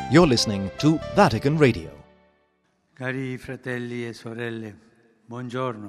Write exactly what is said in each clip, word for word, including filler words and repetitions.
You're listening to Vatican Radio. Cari fratelli e sorelle, buongiorno.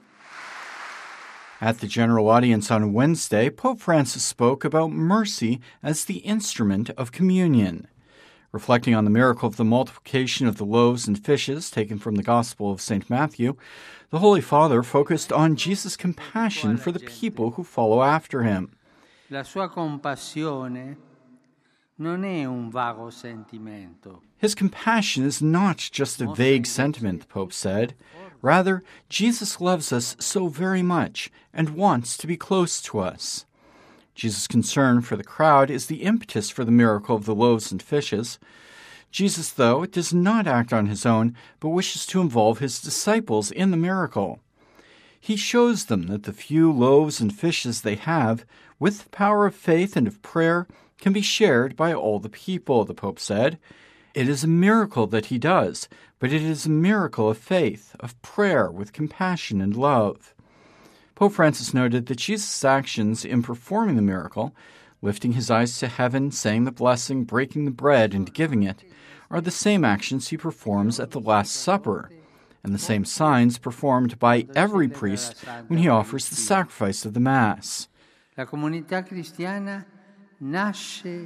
At the general audience on Wednesday, Pope Francis spoke about mercy as the instrument of communion. Reflecting on the miracle of the multiplication of the loaves and fishes taken from the Gospel of Saint Matthew, the Holy Father focused on Jesus' compassion for the people who follow after him. La sua compassione non è un vago sentimento. His compassion is not just a vague sentiment, the Pope said. Rather, Jesus loves us so very much and wants to be close to us. Jesus' concern for the crowd is the impetus for the miracle of the loaves and fishes. Jesus, though, does not act on his own, but wishes to involve his disciples in the miracle. He shows them that the few loaves and fishes they have, with the power of faith and of prayer, can be shared by all the people, the Pope said. It is a miracle that he does, but it is a miracle of faith, of prayer with compassion and love. Pope Francis noted that Jesus' actions in performing the miracle, lifting his eyes to heaven, saying the blessing, breaking the bread, and giving it, are the same actions he performs at the Last Supper, and the same signs performed by every priest when he offers the sacrifice of the Mass. La comunità cristiana nasce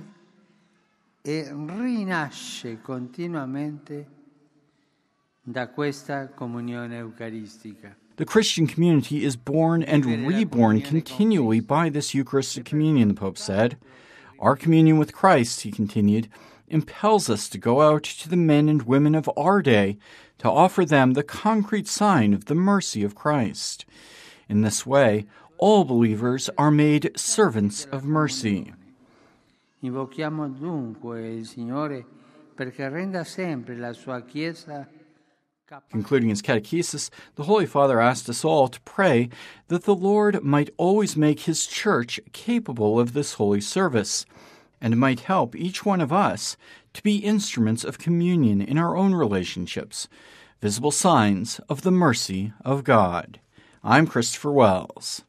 e rinasce continuamente da questa comunione eucaristica. The Christian community is born and reborn continually by this Eucharistic communion, the Pope said. Our communion with Christ, he continued, impels us to go out to the men and women of our day to offer them the concrete sign of the mercy of Christ. In this way, all believers are made servants of mercy. Invochiamo dunque il Signore perché renda sempre la sua Chiesa. Concluding his catechesis, the Holy Father asked us all to pray that the Lord might always make his church capable of this holy service, and might help each one of us to be instruments of communion in our own relationships, visible signs of the mercy of God. I'm Christopher Wells.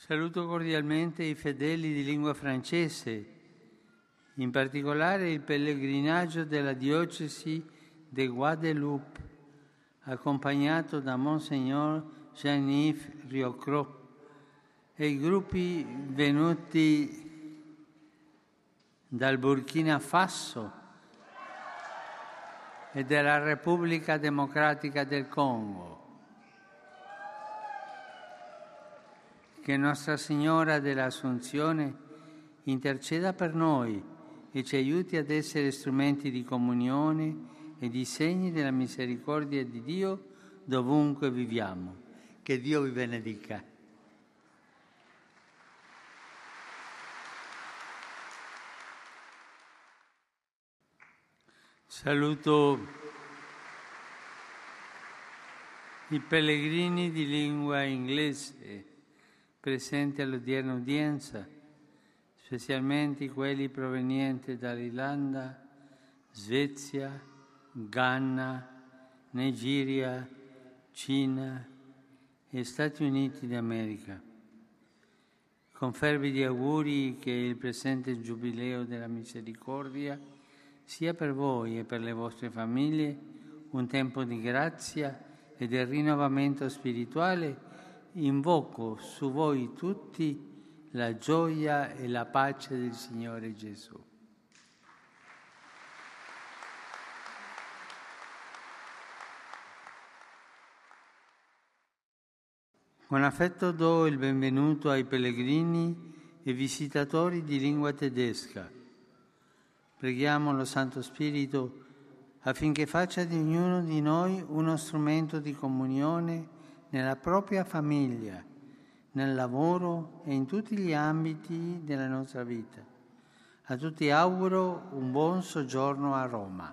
Saluto cordialmente i fedeli di lingua francese, in particolare il pellegrinaggio della diocesi di Guadeloupe, accompagnato da Monsignor Jean-Yves Riocrot, e i gruppi venuti dal Burkina Faso e dalla Repubblica Democratica del Congo. Che Nostra Signora dell'Assunzione interceda per noi e ci aiuti ad essere strumenti di comunione e di segni della misericordia di Dio dovunque viviamo. Che Dio vi benedica. Saluto i pellegrini di lingua inglese presenti all'odierna udienza, specialmente quelli provenienti dall'Irlanda, Svezia, Ghana, Nigeria, Cina e Stati Uniti d'America. Con fervidi auguri che il presente Giubileo della Misericordia sia per voi e per le vostre famiglie un tempo di grazia e del rinnovamento spirituale. Invoco su voi tutti la gioia e la pace del Signore Gesù. Con affetto do il benvenuto ai pellegrini e visitatori di lingua tedesca. Preghiamo lo Santo Spirito affinché faccia di ognuno di noi uno strumento di comunione nella propria famiglia, nel lavoro e in tutti gli ambiti della nostra vita. A tutti auguro un buon soggiorno a Roma.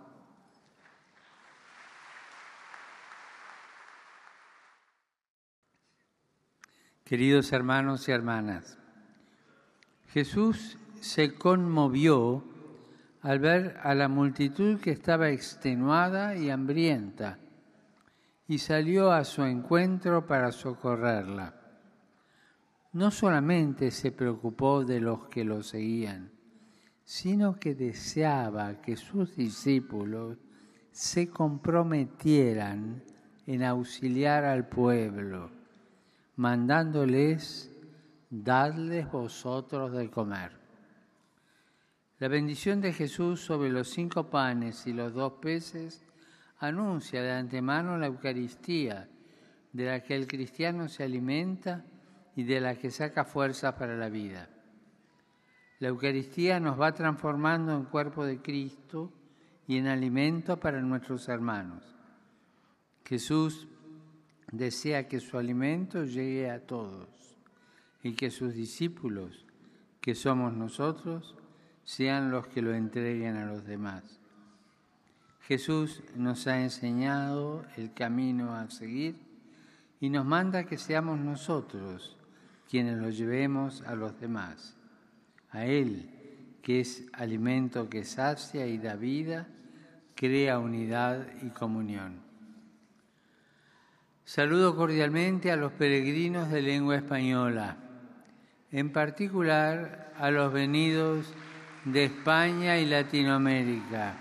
Queridos hermanos y hermanas, Jesús se conmovió al ver a la multitud que estaba extenuada y hambrienta, y salió a su encuentro para socorrerla. No solamente se preocupó de los que lo seguían, sino que deseaba que sus discípulos se comprometieran en auxiliar al pueblo, mandándoles: dadles vosotros de comer. La bendición de Jesús sobre los cinco panes y los dos peces anuncia de antemano la Eucaristía, de la que el cristiano se alimenta y de la que saca fuerzas para la vida. La Eucaristía nos va transformando en cuerpo de Cristo y en alimento para nuestros hermanos. Jesús desea que su alimento llegue a todos y que sus discípulos, que somos nosotros, sean los que lo entreguen a los demás. Jesús nos ha enseñado el camino a seguir y nos manda que seamos nosotros quienes lo llevemos a los demás. A Él, que es alimento que sacia y da vida, crea unidad y comunión. Saludo cordialmente a los peregrinos de lengua española, en particular a los venidos de España y Latinoamérica.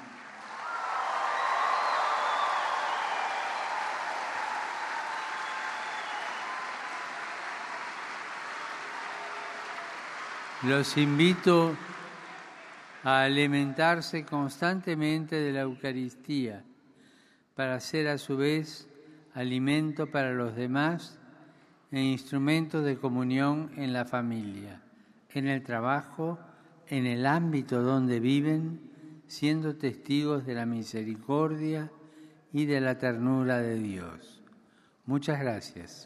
Los invito a alimentarse constantemente de la Eucaristía para ser a su vez alimento para los demás e instrumento de comunión en la familia, en el trabajo, en el ámbito donde viven, siendo testigos de la misericordia y de la ternura de Dios. Muchas gracias.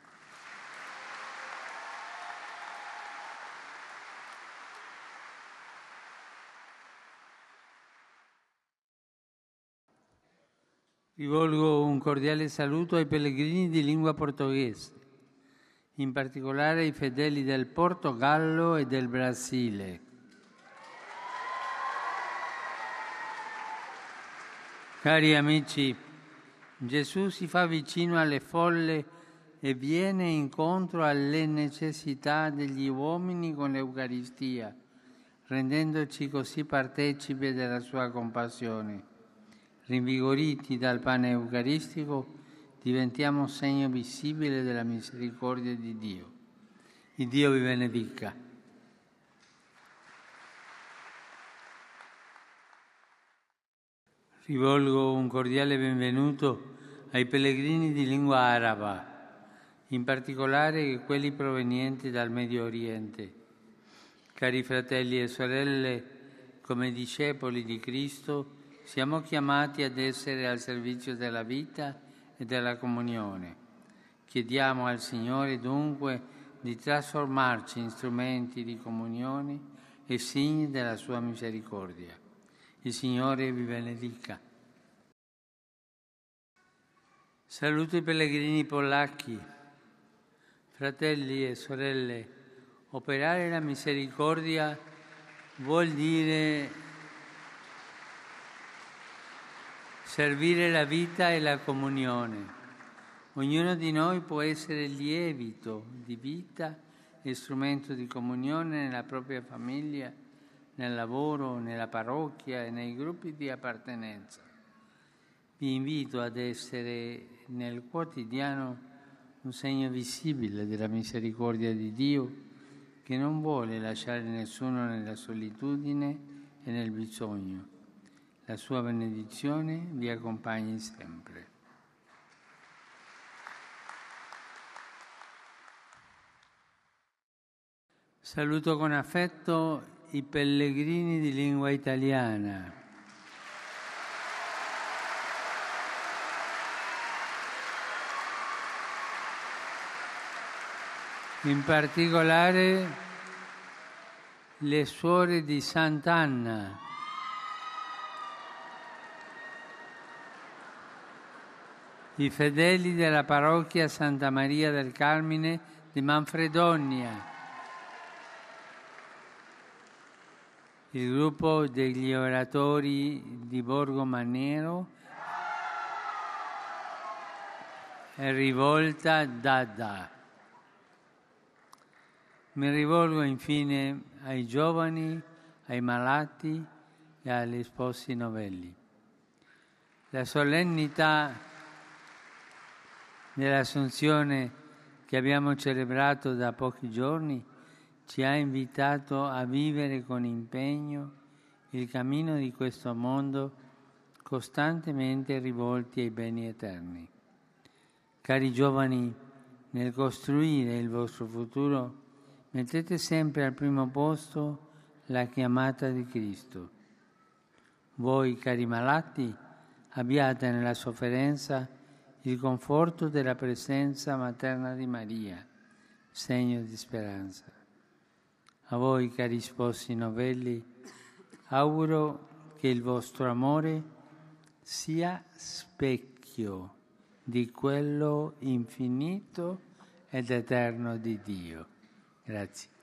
Rivolgo un cordiale saluto ai pellegrini di lingua portoghese, in particolare ai fedeli del Portogallo e del Brasile. Cari amici, Gesù si fa vicino alle folle e viene incontro alle necessità degli uomini con l'Eucaristia, rendendoci così partecipi della sua compassione. Rinvigoriti dal pane eucaristico, diventiamo segno visibile della misericordia di Dio. Il Dio vi benedica. Rivolgo un cordiale benvenuto ai pellegrini di lingua araba, in particolare quelli provenienti dal Medio Oriente. Cari fratelli e sorelle, come discepoli di Cristo, siamo chiamati ad essere al servizio della vita e della comunione. Chiediamo al Signore dunque di trasformarci in strumenti di comunione e segni della sua misericordia. Il Signore vi benedica. Saluto i pellegrini polacchi. Fratelli e sorelle, operare la misericordia vuol dire servire la vita e la comunione. Ognuno di noi può essere lievito di vita e strumento di comunione nella propria famiglia, nel lavoro, nella parrocchia e nei gruppi di appartenenza. Vi invito ad essere nel quotidiano un segno visibile della misericordia di Dio, che non vuole lasciare nessuno nella solitudine e nel bisogno. La sua benedizione vi accompagni sempre. Saluto con affetto i pellegrini di lingua italiana. In particolare le suore di Sant'Anna, i fedeli della parrocchia Santa Maria del Carmine di Manfredonia, il gruppo degli oratori di Borgo Maniero e Rivolta Dada. Mi rivolgo infine ai giovani, ai malati e agli sposi novelli. La solennità dell'Assunzione che abbiamo celebrato da pochi giorni ci ha invitato a vivere con impegno il cammino di questo mondo costantemente rivolti ai beni eterni. Cari giovani, nel costruire il vostro futuro, mettete sempre al primo posto la chiamata di Cristo. Voi, cari malati, abbiate nella sofferenza il conforto della presenza materna di Maria, segno di speranza. A voi, cari sposi novelli, auguro che il vostro amore sia specchio di quello infinito ed eterno di Dio. Grazie.